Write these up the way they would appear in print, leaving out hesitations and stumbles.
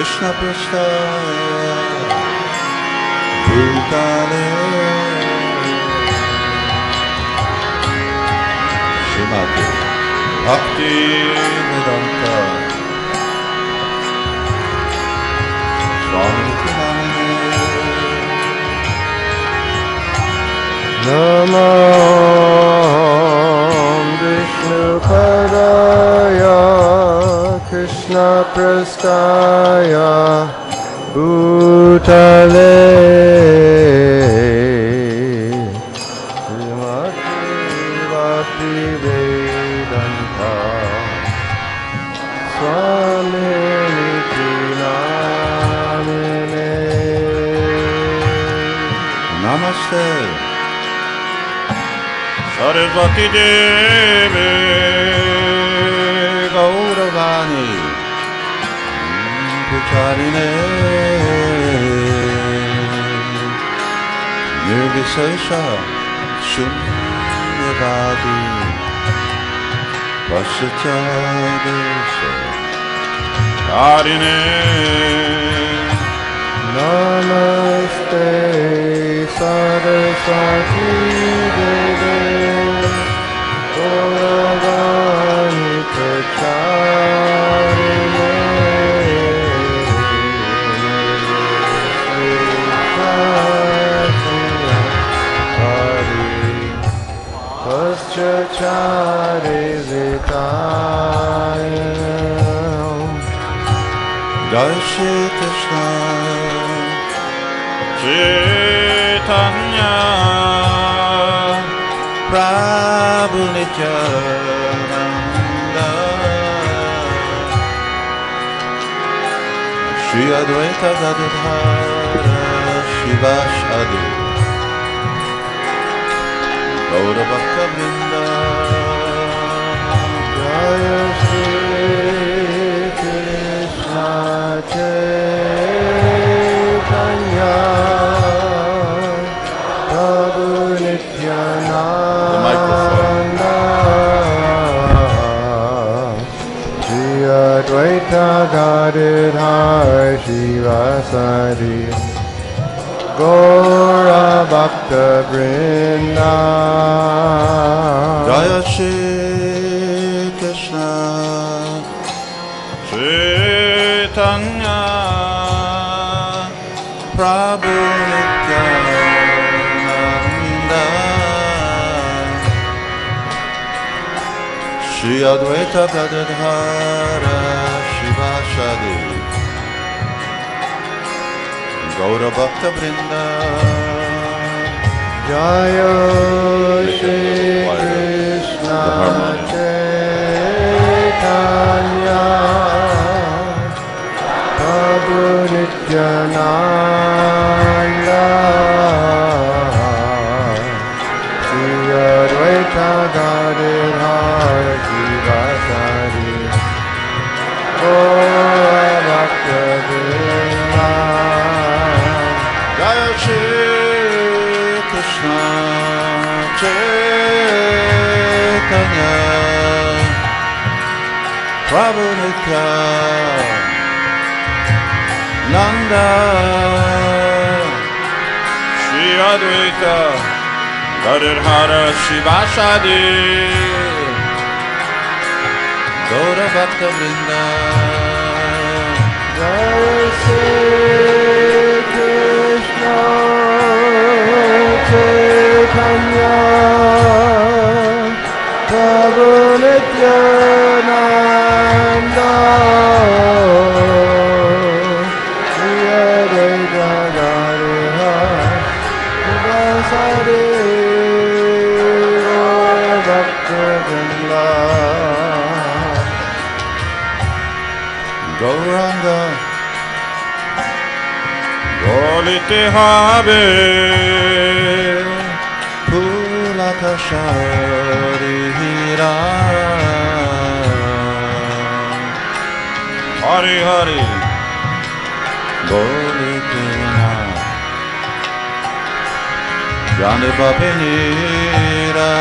Krishna Prasthaya Bhutale Srimati Bhakti Vedanta Swami Nityananda Namo Vishnu Padaya Krishna Prasthaya Bhutale Srimati Bhakti Vedanta Swami Nityananda Namaste Saraswati Devi Gauravani Pucharine Nirvisesha Shunyavadi Vasachadesha Karine Namaste Saraswati Devi Gauravani Pracharine Paschachari Vitayam Jai Shri Krishna Chaitanya Prabhu Nityananda Shri Advaita Gadadhara Shivasadi Gaura Bhakta Vrinda Jaya Shri Krishna Chaitanya Prabhu Nityananda Shri Advaita Gadadhara Shivasadi Gaura Bhakta Vrinda Jaya Shri Krishna Chaitanya Prabhu Nityananda Shri Advaita Gadadhara Shivasadi Gaura Bhakta Vrinda Jaya Shri Krishna Chaitanya Prabhu Nityananda Shri Advaita Gadadhara Shivasadi Gaura Bhakta Vrinda Jaya Shri Krishna Chaitanya Prabhu Nityananda Shri Advaita Gadadhara Shivasadi Gaura Bhakta Vrinda Jaya Shri Krishna Chaitanya Prabhu Nityananda Shri Advaita Gadadhara Shivasadi Gaura Bhakta Vrinda Gauranga Golite Habe Pulakashari Hira Hari Hari Golite Na Jane Babenira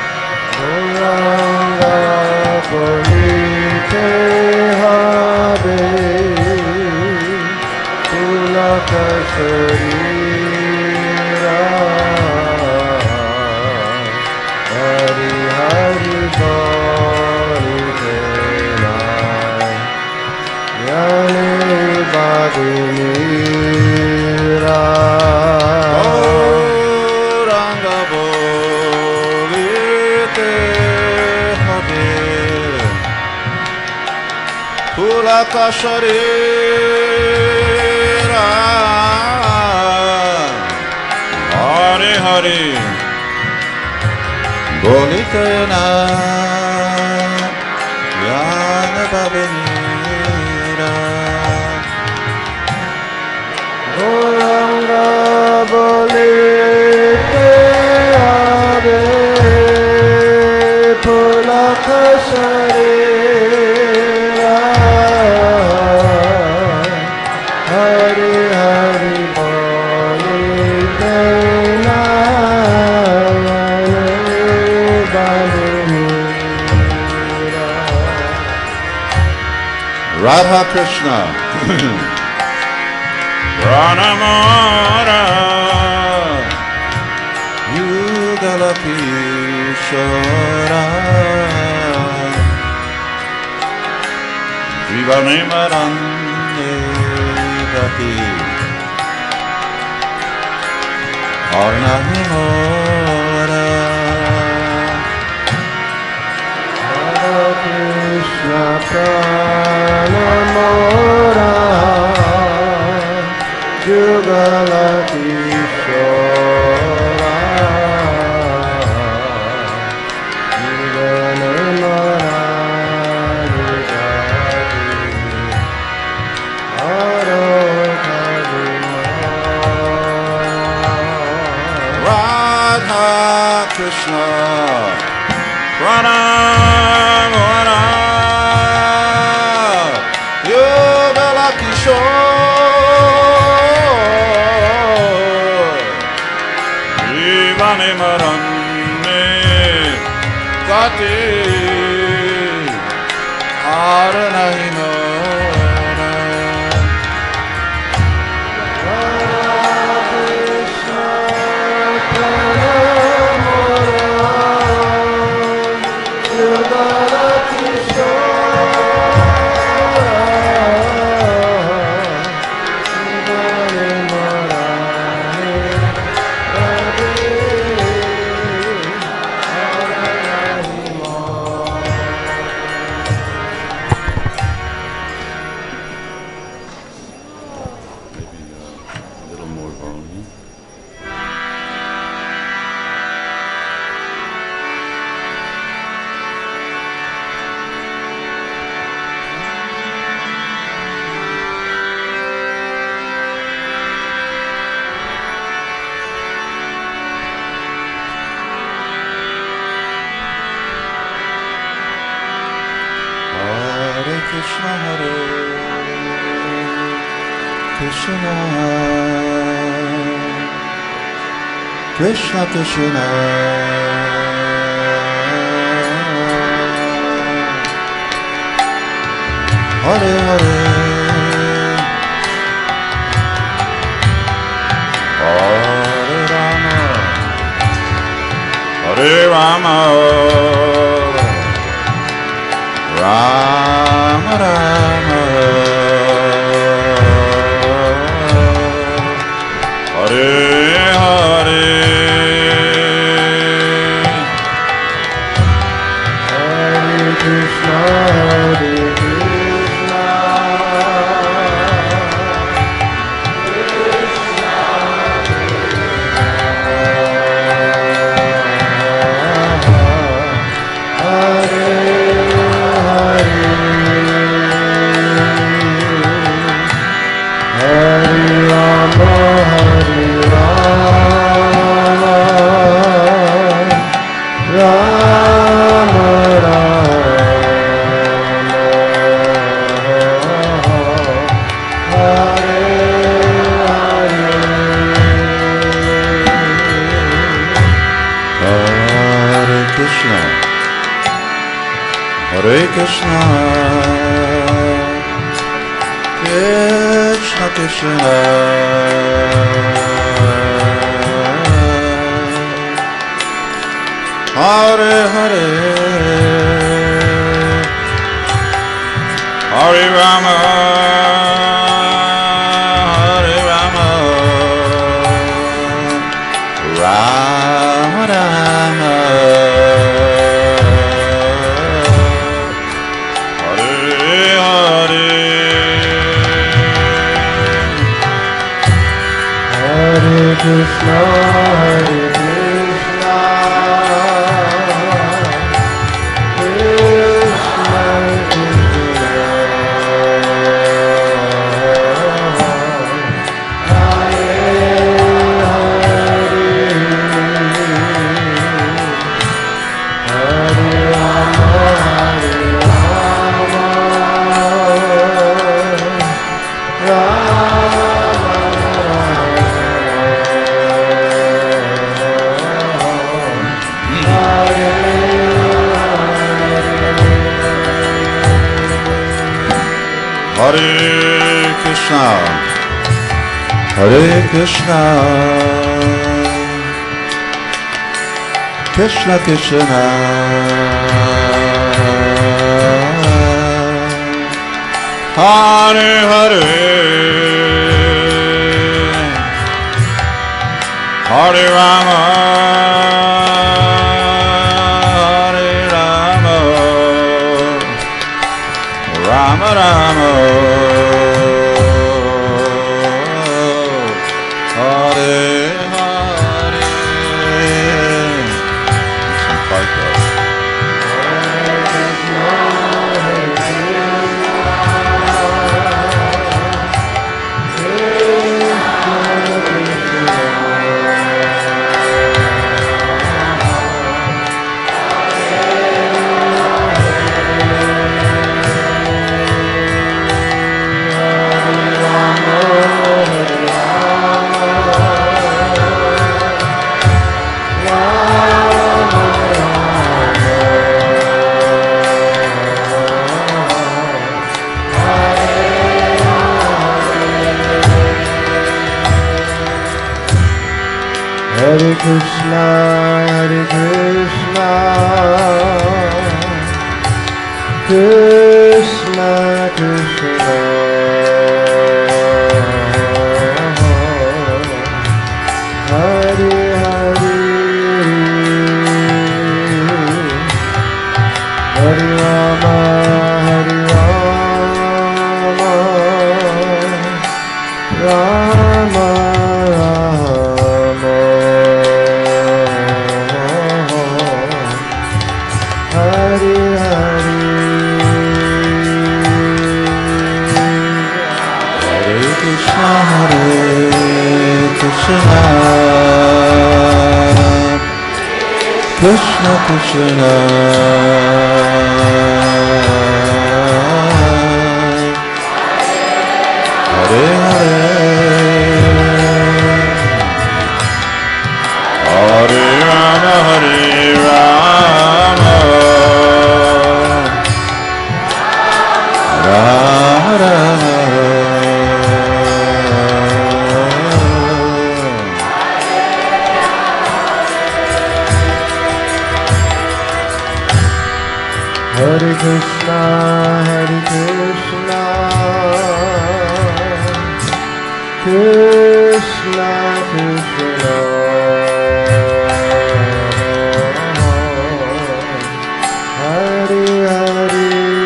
Gauranga Golite Habe Sharira Hari Hari Boli Tenai Yani Badinira Gauranga Bolite Hade Pulaka Sharira Hari Hari Bolitena Yana Babinira Gauranga Bolite Hade Pulaka Sharira Hari Hari Bolite Radha Krishna Pranamara Yugala Kishora Jivane Marande Gati Arnahimora Krishna Pranamora Jugala Kishora Jivane Marani Radha Krishna Pranamara Yugala Kishore Jivane Marane Gati Aranahimara Krishna Hare Krishna Krishna Krishna Hare Hare Hare Rama Hare Rama Rama Rama Hare Hare Hare Krishna Hare Krishna Krishna Hare Hare Krishna Krishna Krishna Hare Hare Hare Rama Hare Rama Rama Rama Hare Hare Hare Krishna, Hare Krishna, Krishna Krishna, Hare Hare, Hare Rama, Hare Krishna Hare Krishna Krishna Krishna Hare Hare Hare Rama Hare Rama Rama Rama Hare Hare. Some fight though. Hare Krishna, Hare Krishna, Krishna Krishna, Hare Hare, Hare Rama, Hare Rama, Rama Krishna Krishna Hare Hare Hare Rama Hare Rama Rama Rama Hare Krishna, Hare Krishna, Krishna Krishna, Hare Hare,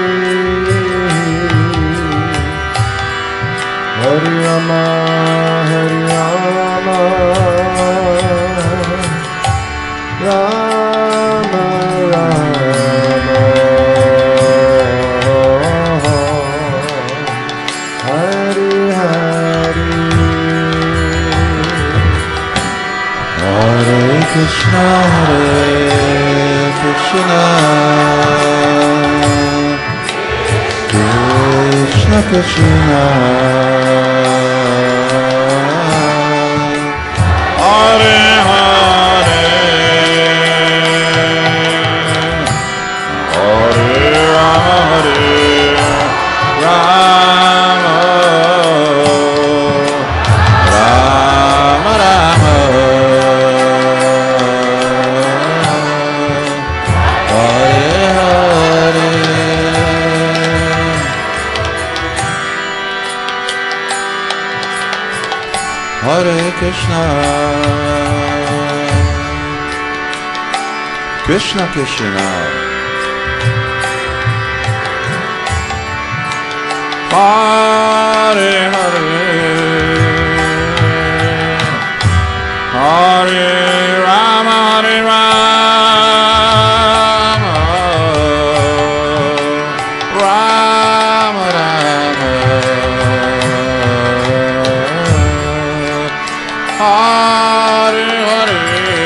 Hare Rama, Hare Rama, Rama Rama. Krishna Hare Krishna Krishna Krishna Hare Hare Hare Rama Hare Rama Hare Krishna, Krishna Krishna, Hare Hare, Hare Rama, Hare Rama, Rama Rama, Hare Hare.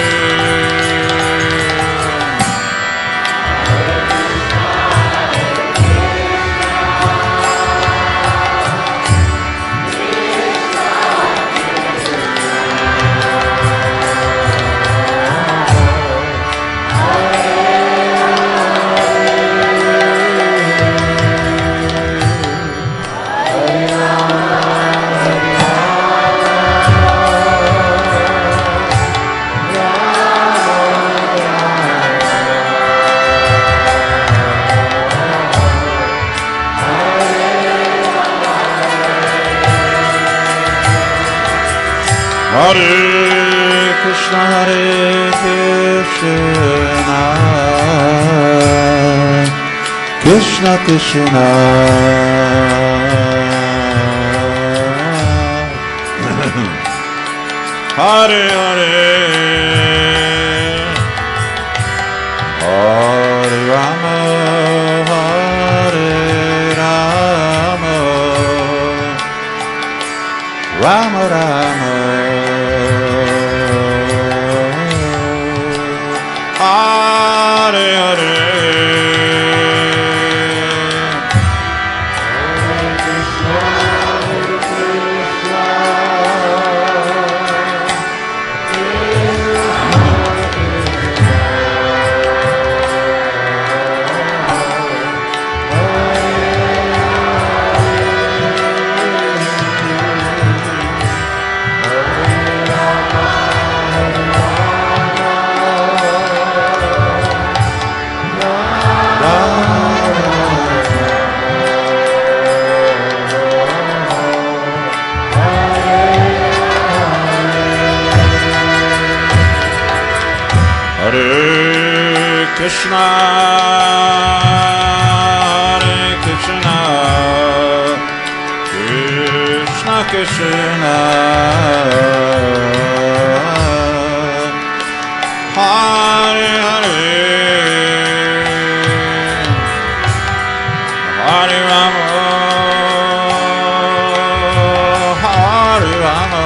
Hare Krishna, Hare Krishna, Krishna Krishna, Hare Hare, Hare Rama, Hare Rama, Rama Rama, Hare Hare. Hare Krishna, Hare Krishna, Krishna Krishna, Hare Hare, Hare Rama, Hare Rama,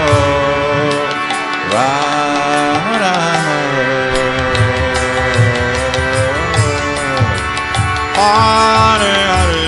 Rama Rama, Hare Hare.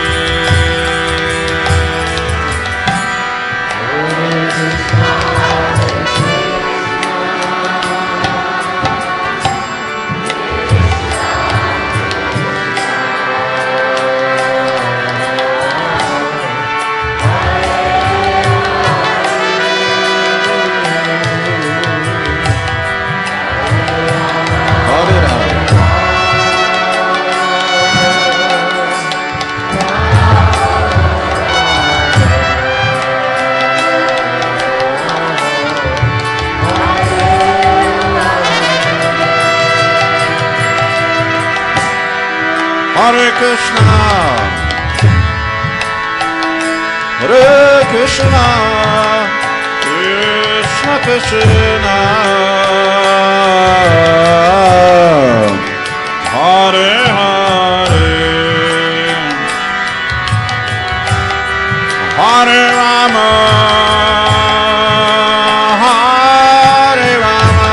Hare Krishna, Hare Krishna, Krishna Krishna, Hare Hare, Hare Rama, Hare Rama,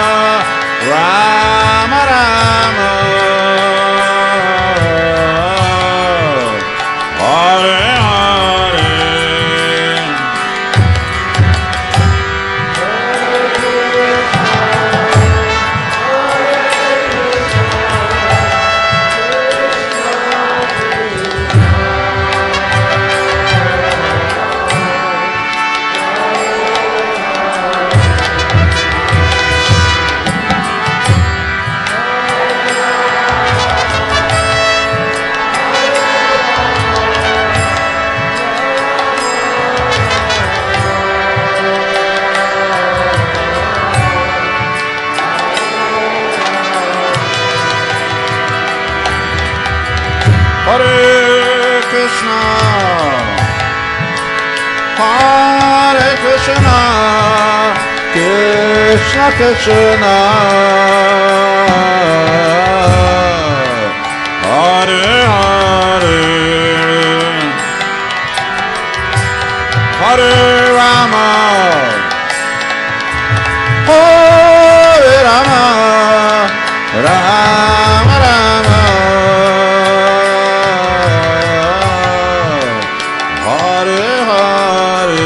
Rama Rama, Hare Hare. Hare Krishna, Krishna Krishna, Hare Hare, Hare Rama, Hare Rama, Rama Rama, Hare Hare.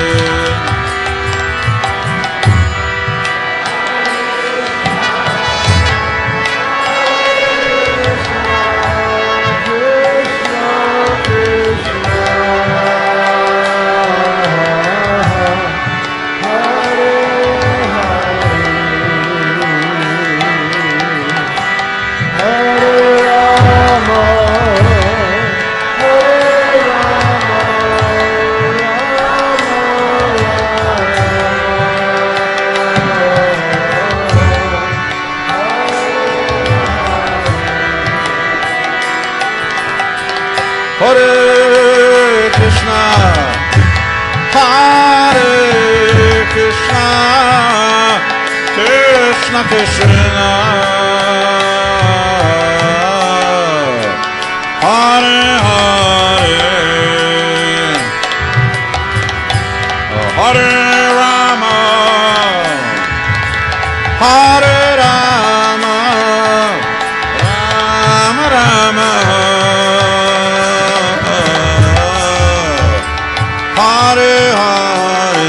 Hare Krishna, Hare Krishna, Krishna Krishna, Hare Hare, Hare Rama, Hare Rama, Rama Rama, Hare Hare,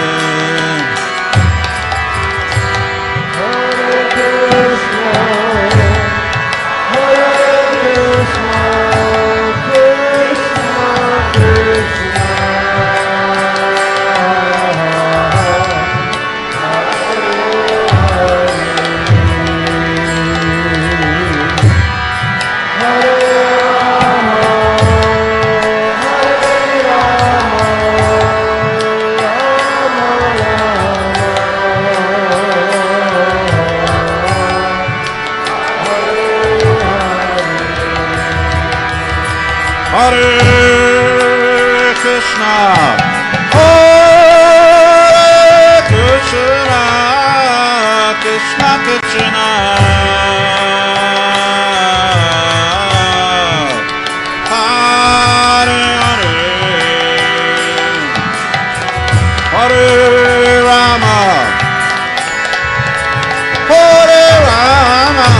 Hare Krishna, Hare Krishna, Krishna Krishna, Hare Hare, Hare Rama, Hare Rama,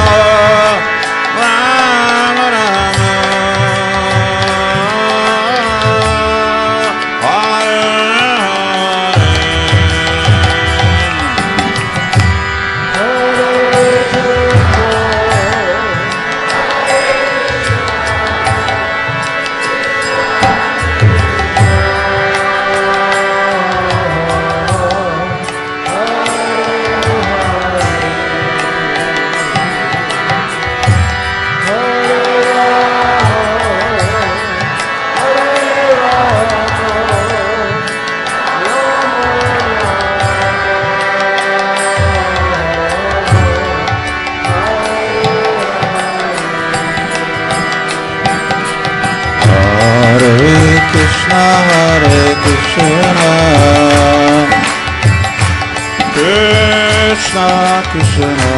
Rama Rama, Hare Krishna, Hare Krishna, Krishna Krishna,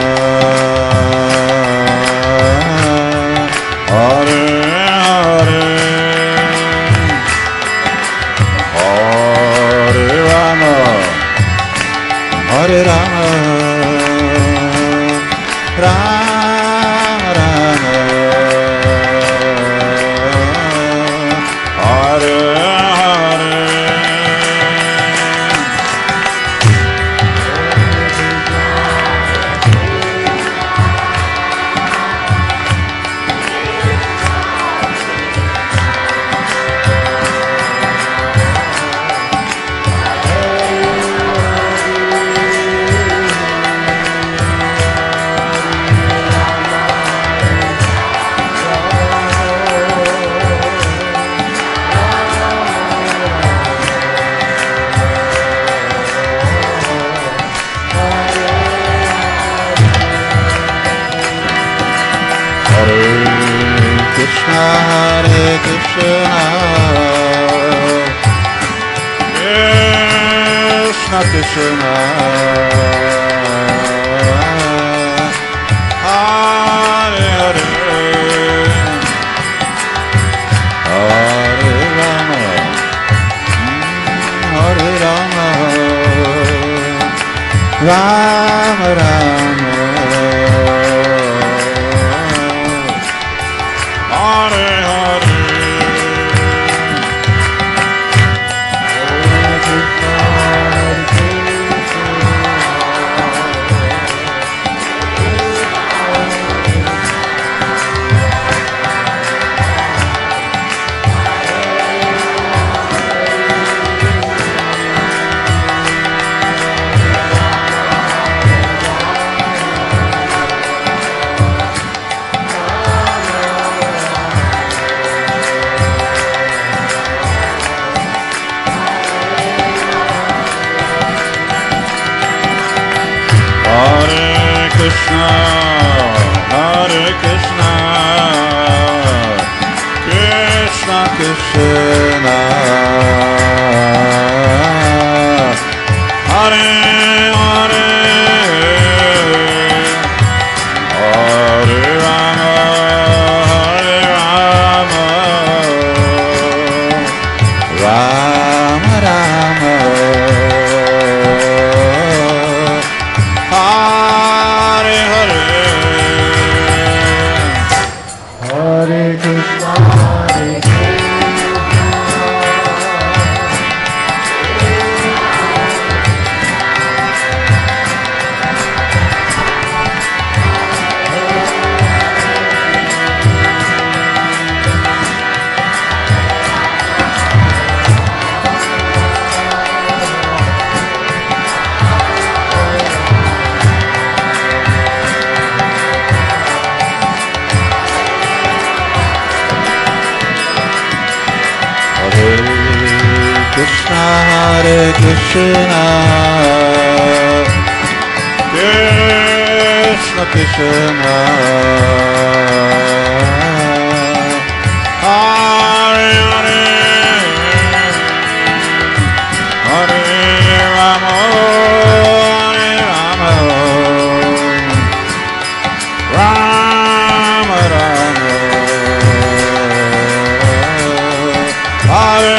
Hare Hare, Hare Rama, Hare Rama, Rama Rama, Hare Hare. Krishna, Hare Krishna, Krishna Krishna Hare Hare Hare Rama Hare Rama Rama Rama Hare Hare Krishna, Hare Krishna, Krishna Krishna, Hare Hare, Hare Rama, Hare Rama, Rama Rama. Hare Krishna, Krishna Krishna, Hare Hare, Hare Rama, Hare Rama, Rama Rama, Hare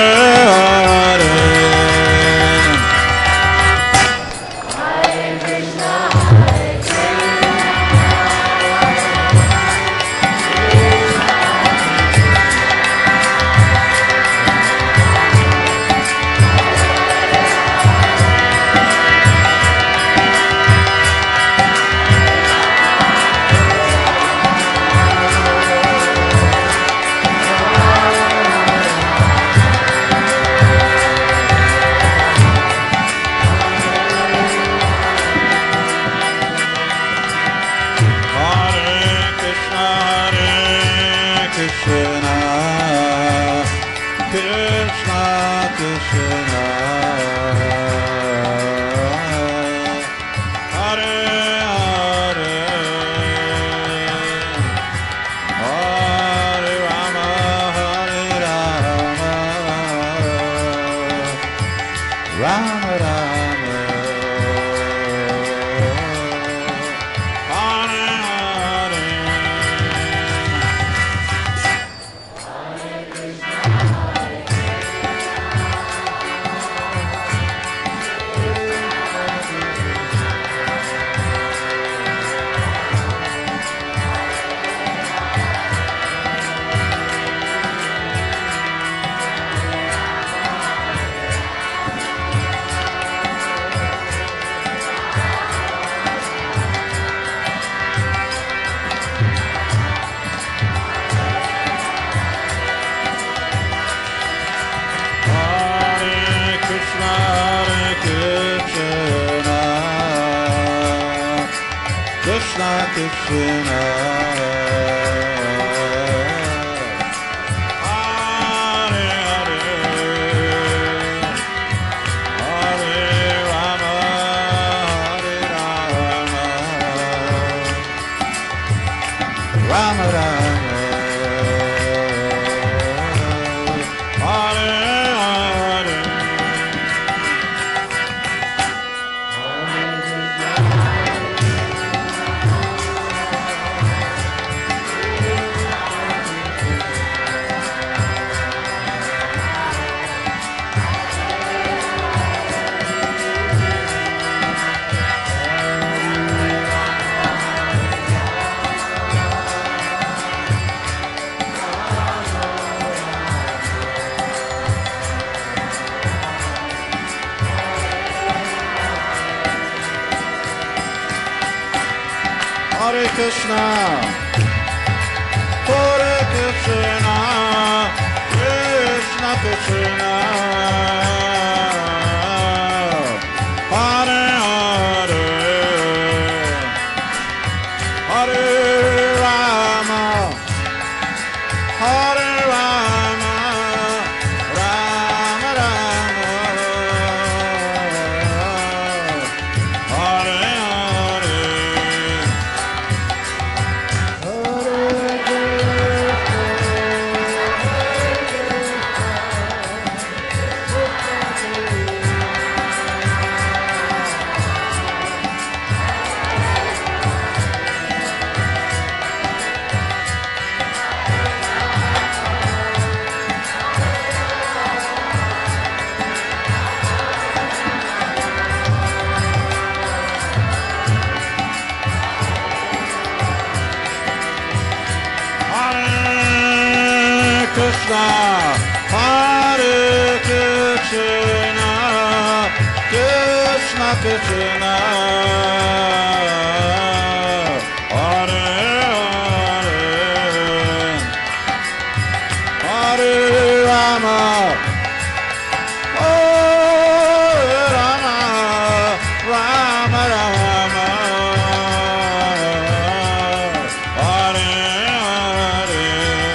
Hare Krishna, Hare Krishna, Krishna Krishna, Hare Hare, Hare Rama, Hare Rama, Rama Rama, Hare Hare. Hare Krishna, Hare Krishna, Krishna Krishna, Hare Hare, Hare Rama, Hare Rama, Rama Rama, Hare Hare.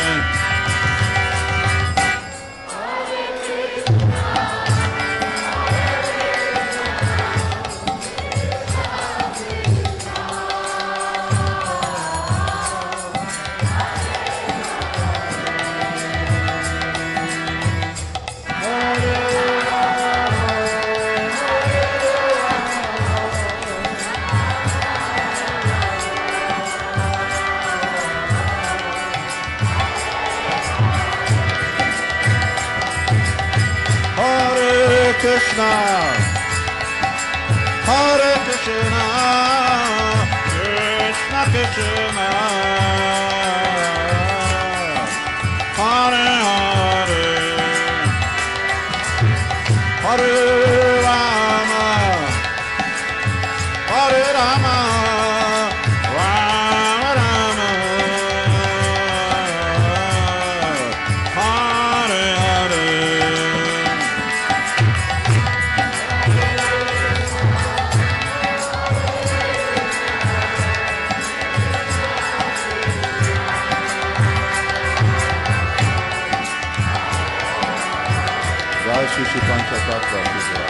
Hare Krishna, Hare Krishna, Krishna Krishna, Hare Hare, Hare Rama, Hare Rama, Rama Rama, Hare Hare. Jai Shri Shri Panchatattva ki jai.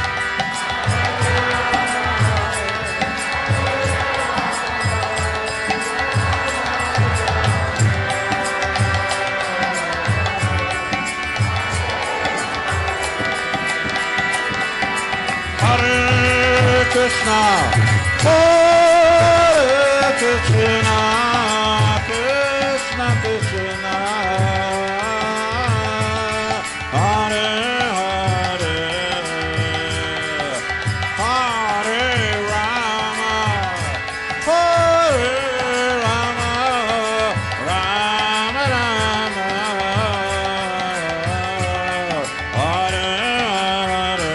Hare Krishna, Hare Krishna, Krishna Krishna, Hare Hare, Hare Rama, Hare Rama, Rama Rama, Hare Hare.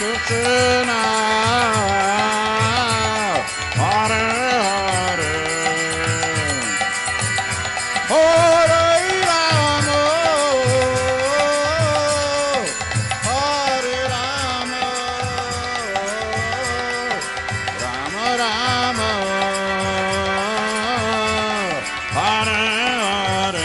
Krishna, Hare Hare, Hare Rama, Hare Rama, Rama Rama, Hare Hare.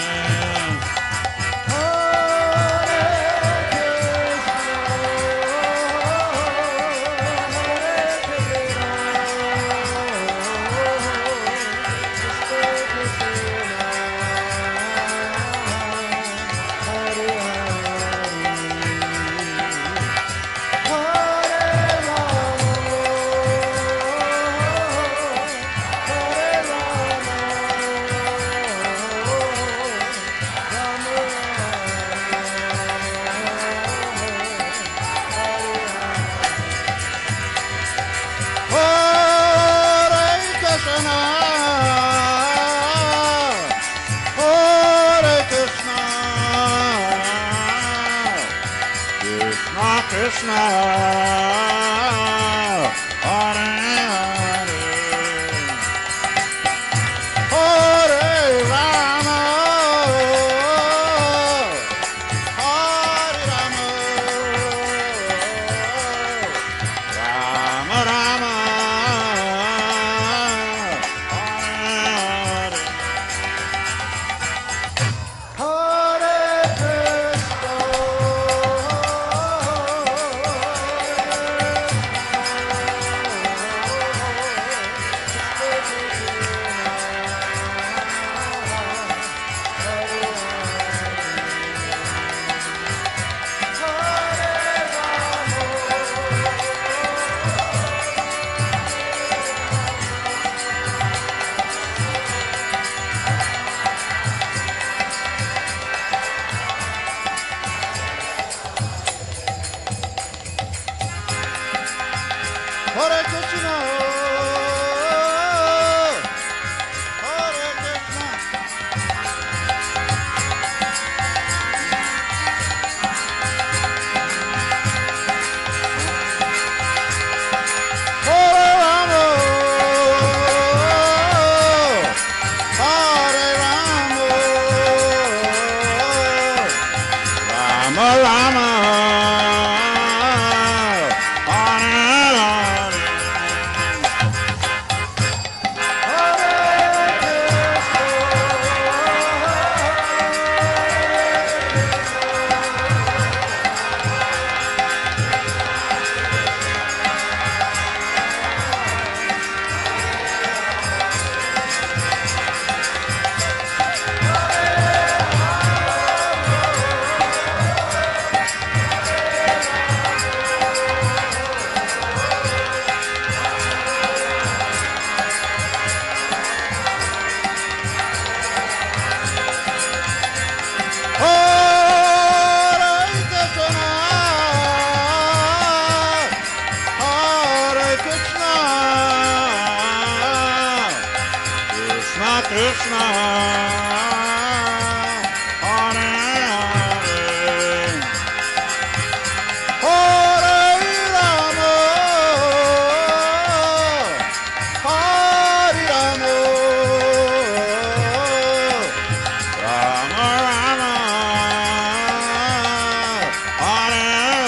Krishna, Hare Hare, Hare Rama, Hare Rama, Rama Rama, Hare Hare. Hare Krishna, Hare Krishna, Hare Rama, Hare Rama, Rama Rama. Krishna, Hare Hare, Hare Rama, Hare Rama, Rama Rama, Hare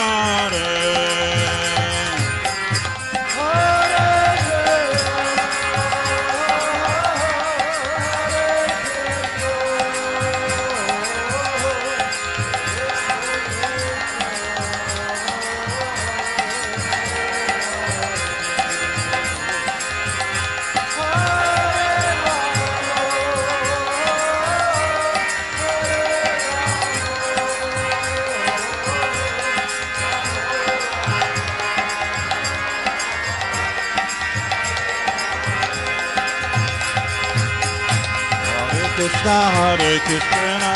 Krishna, Hare Krishna,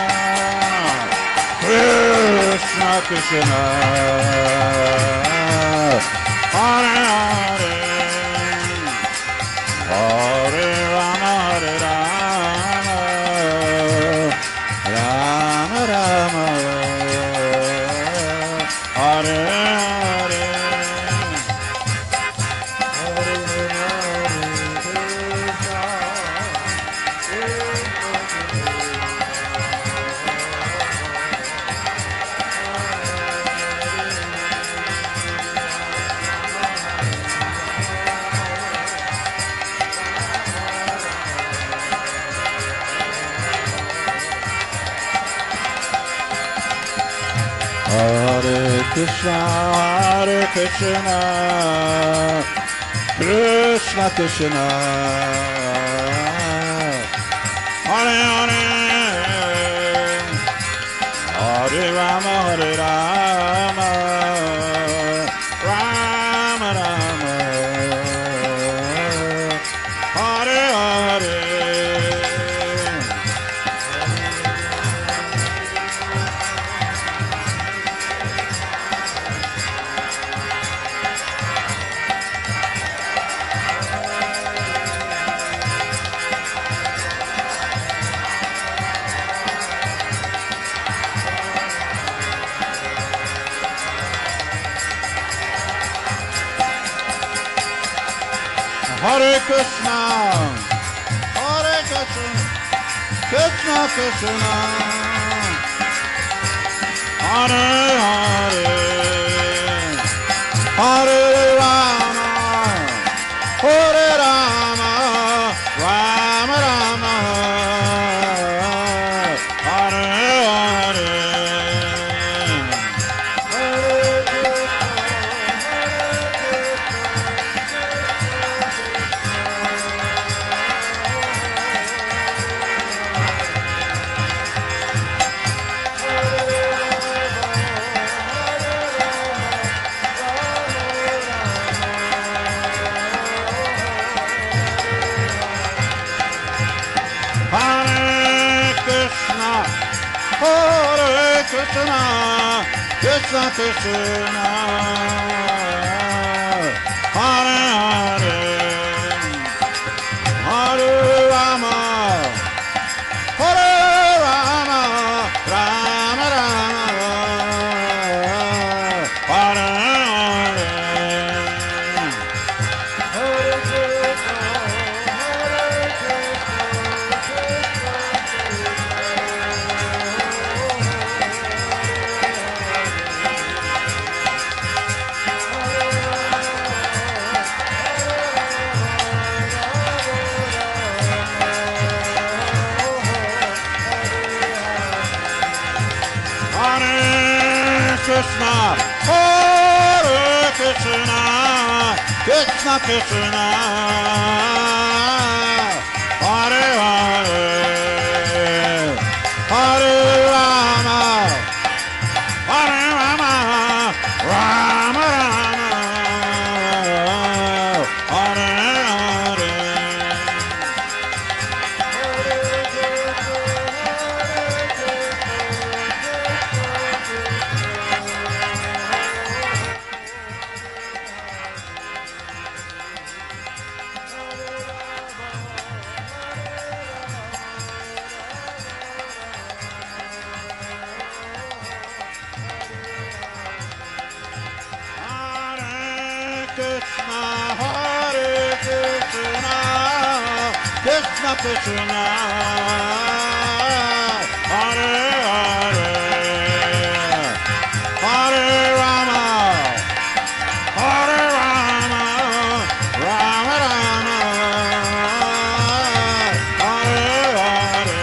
Krishna Krishna, Hare Hare, Hare Rama, Hare Rama, Rama Rama, Hare Hare. Krishna, Hare Krishna, Krishna Krishna, Hare Hare, Hare Rama, Hare Rama, Rama Rama, Hare Hare. Hare Krishna, Hare Krishna, Krishna Krishna, Hare Hare, Hare Rama, Hare Rama, Rama Rama, Hare Hare. Hare Krishna, Krishna Krishna, Hare Hare, Hare Rama, Hare Rama, Rama Rama, Hare Hare. Krishna, Hare Krishna, Krishna Krishna, Hare Hare, Hare Rama, Hare Rama, Rama Rama, Hare Hare. Krishna, Hare Krishna, Krishna Krishna, Hare Hare, Hare Rama, Hare Rama, Rama Rama, Hare Hare.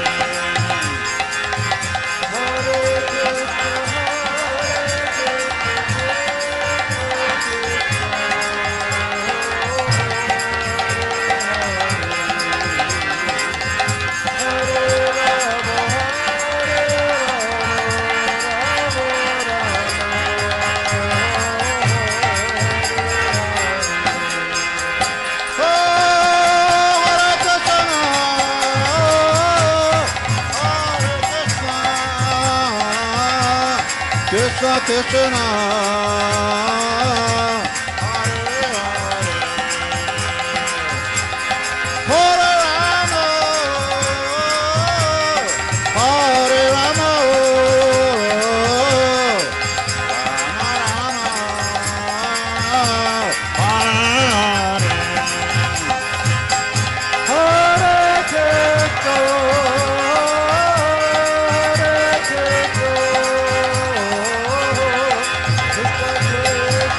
Krishna Krishna, Hare Hare, Hare Rama, Hare Rama, Rama Rama, Hare Krishna, Hare Krishna.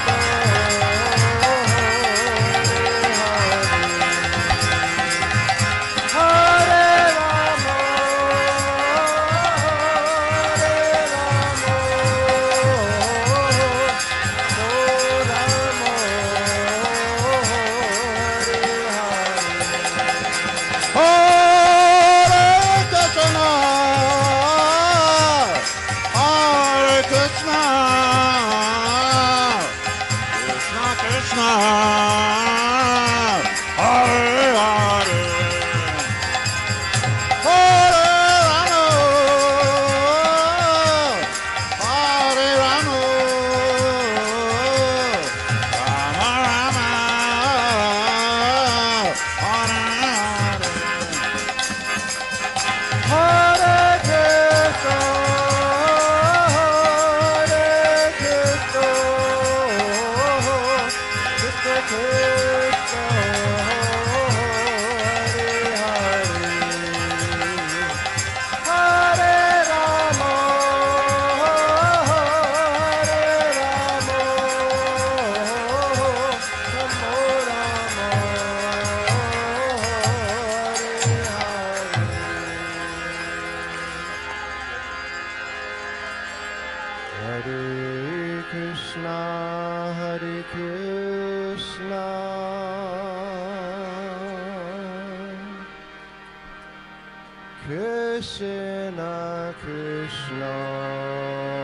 Krishna, Krishna.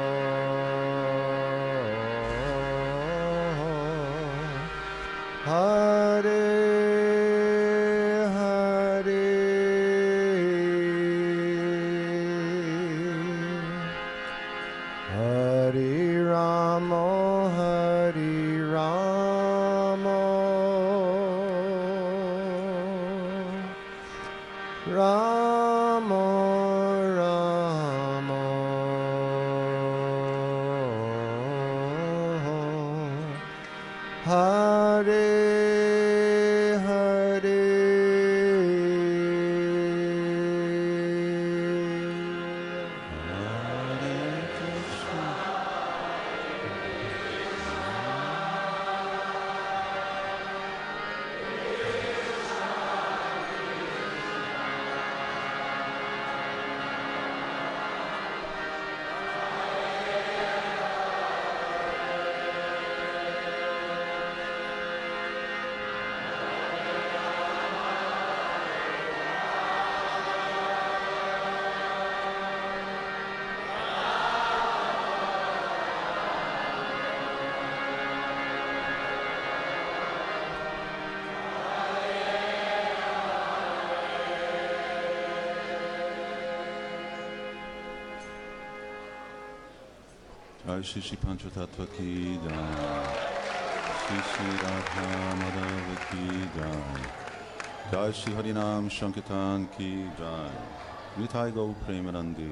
Hare Hare Hare Rama Hare Rama Rama Rama Hare Hare जय श्री श्री पंच तत्व की जय, श्री श्री राधा माधव की जय, जय श्री हरिनाम संकीर्तन की जय, निताय गौ Premanandi.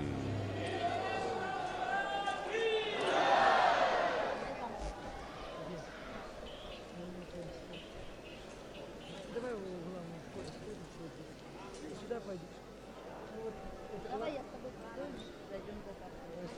Давай я с тобой зайдем за тобой.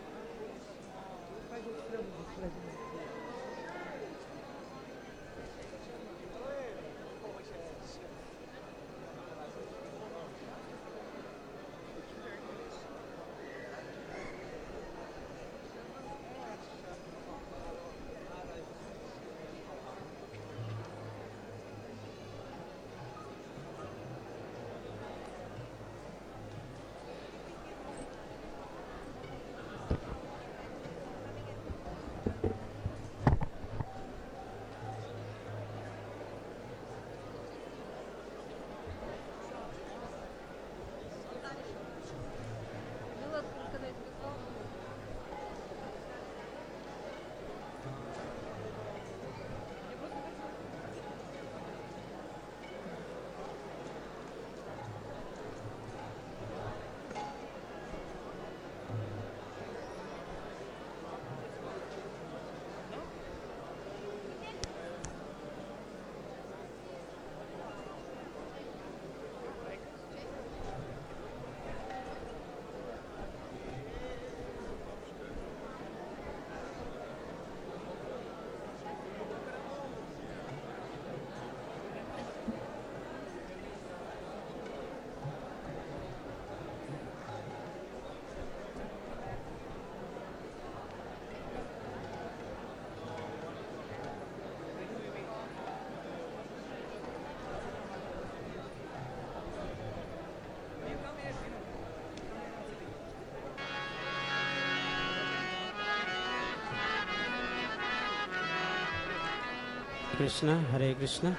Krishna, Hare Krishna.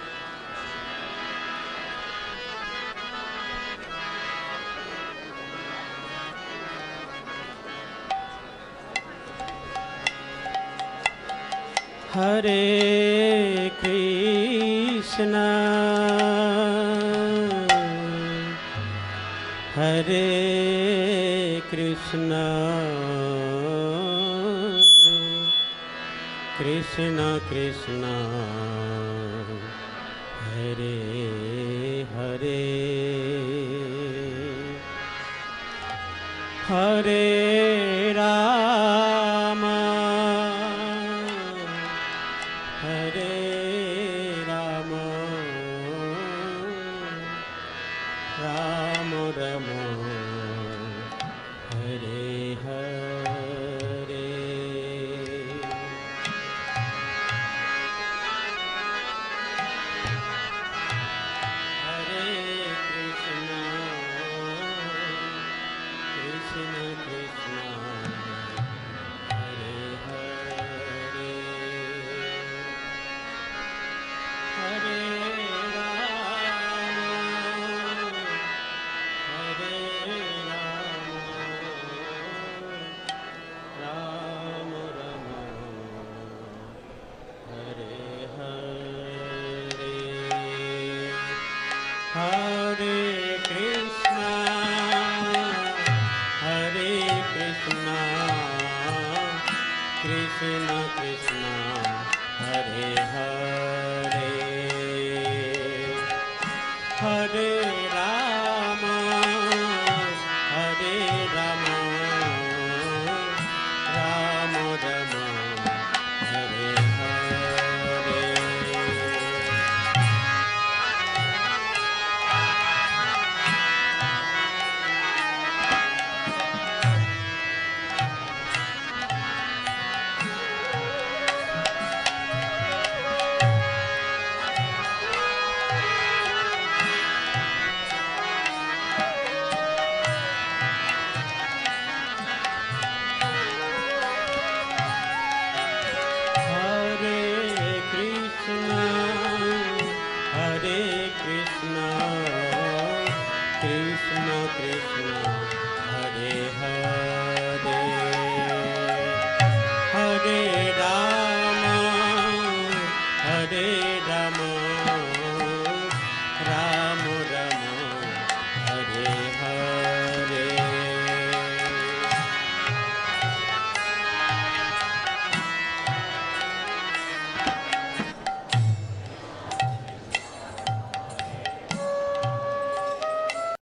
Hare Krishna, Hare Krishna, Krishna Krishna, Hare Hare, Hare Rama, Hare Rama, Rama Rama, Hare Hare. Hare Krishna, Krishna Krishna Hare Hare Hare